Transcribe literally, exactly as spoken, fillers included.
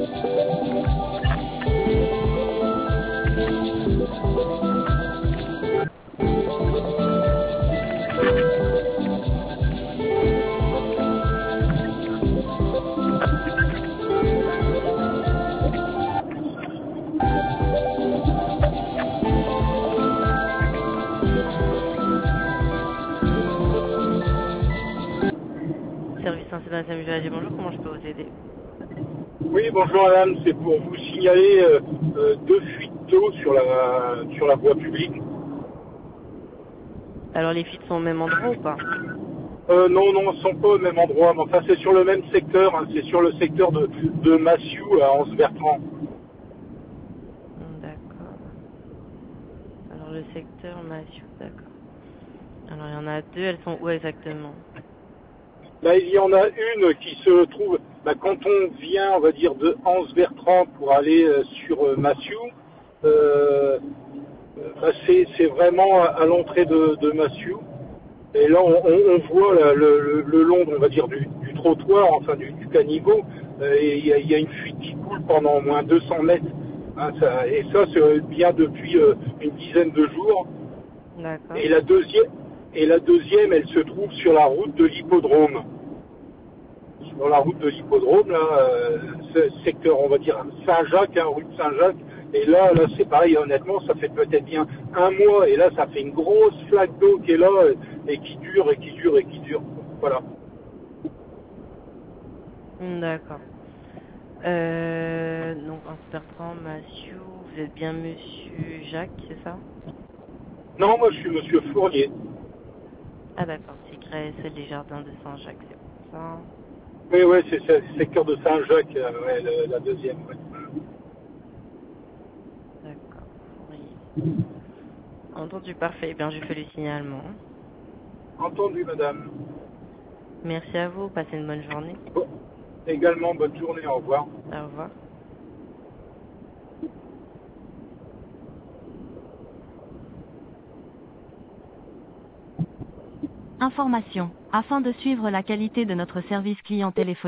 Service incident S M G, bonjour, comment je peux vous aider? Oui, bonjour madame, c'est pour vous signaler euh, euh, deux fuites d'eau sur la, sur la voie publique. Alors les fuites sont au même endroit ou pas? Euh, non, non, ils ne sont pas au même endroit, mais enfin c'est sur le même secteur, hein, c'est sur le secteur de, de Massiou à Anse-Bertrand. D'accord. Alors le secteur Massieu, d'accord. Alors il y en a deux, elles sont où exactement? Là, il y en a une qui se trouve, bah, quand on vient, on va dire, de Anse-Bertrand pour aller euh, sur euh, Massiou, euh, bah, c'est c'est vraiment à, à l'entrée de, de Massiou. Et là, on, on- on voit là, le, le- le long, on va dire, du, du trottoir, enfin du, du caniveau, euh, et il y, a il y a une fuite qui coule pendant au moins deux cents mètres. Hein, ça- et ça, c'est bien depuis euh, une dizaine de jours. D'accord. Et la deuxième, et la deuxième, elle se trouve sur la route de l'hippodrome. Sur la route de l'hippodrome, là, euh, ce secteur, on va dire, Saint-Jacques, hein, rue de Saint-Jacques. Et là, là, c'est pareil, honnêtement, ça fait peut-être bien un mois, et là, ça fait une grosse flaque d'eau qui est là, euh, et qui dure, et qui dure, et qui dure. Voilà. D'accord. Euh, donc Anse Bertrand, Massieu, vous êtes bien monsieur Jacques, c'est ça? Non, moi, je suis monsieur Fournier. Ah d'accord, c'est créé, c'est les jardins de Saint-Jacques, c'est pour ça. Oui, oui, c'est c'est le secteur de Saint-Jacques, euh, ouais, le- la deuxième. Ouais. D'accord, Fourier. Entendu, parfait. Eh bien, je fais le signalement. Entendu, madame. Merci à vous, passez une bonne journée. Bon, également, bonne journée, au revoir. Au revoir. Information. Afin de suivre la qualité de notre service client téléphonique,